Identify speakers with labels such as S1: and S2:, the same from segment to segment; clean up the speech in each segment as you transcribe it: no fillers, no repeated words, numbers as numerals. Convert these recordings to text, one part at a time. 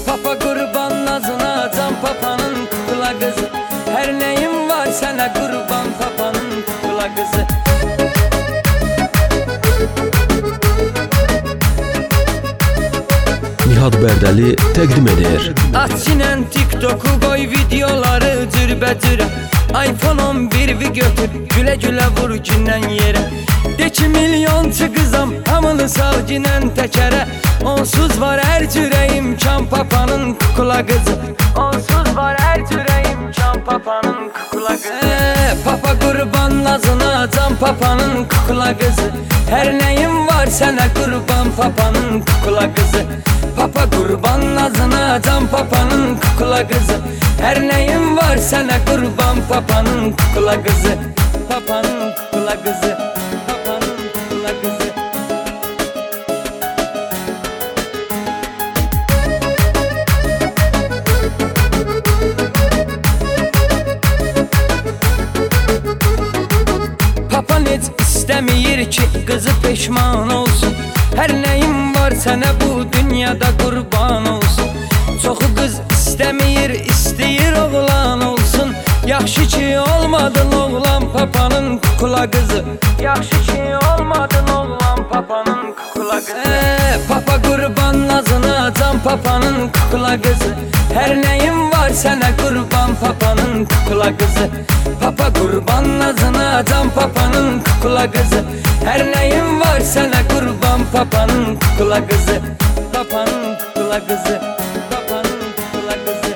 S1: Papa kurban nazına, can papanın kukla kızı. Her neyim var sana kurban, papanın kukla kızı.
S2: Nihat Bərdəli təqdim edir.
S1: Açinen TikTok'u koy videoları cürbəcürə. iPhone 11'i götür, güle güle vur gündən yerə. De ki milyonçu qızam, hamını sal ginən təkərə. Onsuz var hər cürə imkan, papanın kukla kızı. Onsuz var hər cürə imkan, papanın kukla kızı. Papa kurban nazına, can papanın kukla kızı. Her neyim var sana kurban, papanın kukla kızı. Papa kurban nazına, can papanın kukla kızı. Her neyim var sana kurban, papanın kukla kızı. Papanın kukla kızı. Papanın kukla kızı. Papan heç istəmir ki kızı peşman olsun. Her neyim var sana bu dünyada kurban olsun. Çoxu qız istəmir, istəyir oğlan olsun. Yaxşı ki olmadın oğlan, papanın kukla kızı. Yaxşı ki olmadın oğlan, papanın kukla kızı. Papa kurban nazına, can papanın kukla kızı. Her neyim var sana kurban, papanın kukla kızı. Papa kurban nazına, can papanın kukla kızı. Her neyim var sana kurban, papanın kukla kızı. Papanın kukla kızı. Papanın kukla kızı.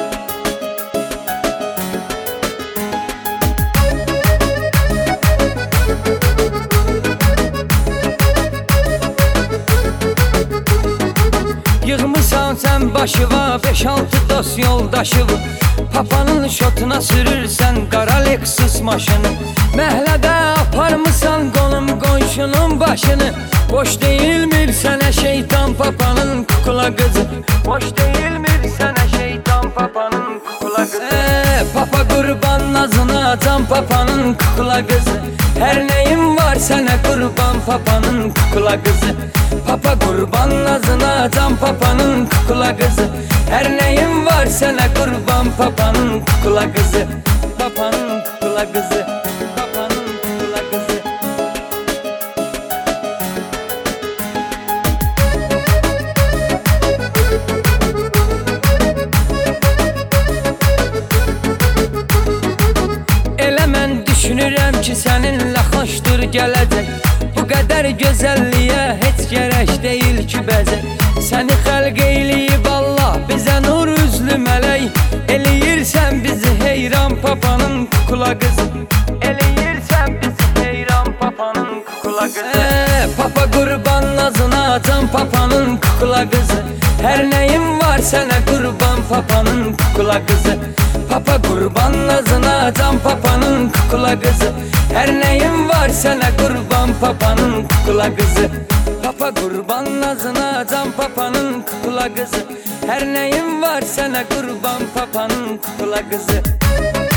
S1: Yığmısan sen başıva 5-6 dost yoldaşıvı. Papanın şotuna sürürsən qara Lexus maşını. Məhlədə aparmısan qonum qonşunun başını. Boş değilmir sənə şeytan, papanın kukla kızı. Boş değilmir sənə şeytan, papanın kukla kızı. Papa kurban nazına, can papanın kukla kızı. Her neyim var sana kurban, papanın kukla kızı. Papa kurban nazına, can papanın kukla kızı. Her neyim var sana kurban, papanın kukla kızı. Papanın kukla kızı. Papanın kukla kızı. Elə mən düşünürəm ki səninlə xoşdur gələcək. Bu qədər gözəlliyə heç gərək deyil ki bəzək. Səni xəlq eyləyib Allah, bizə nur üzlü mələk. Eləyirsən bizi heyran, papanın kukla kızı. Eləyirsən bizi heyran, papanın kukla kızı. Papa kurban nazına, can papanın kukla kızı. Her neyim var sana kurban, papanın kukla kızı. Papa kurban nazına, can papanın kukla kızı. Her neyim var sana kurban, papanın kukla kızı. Papa kurban nazına, can papanın kukla kızı. Her neyim var sana kurban, papanın kukla kızı.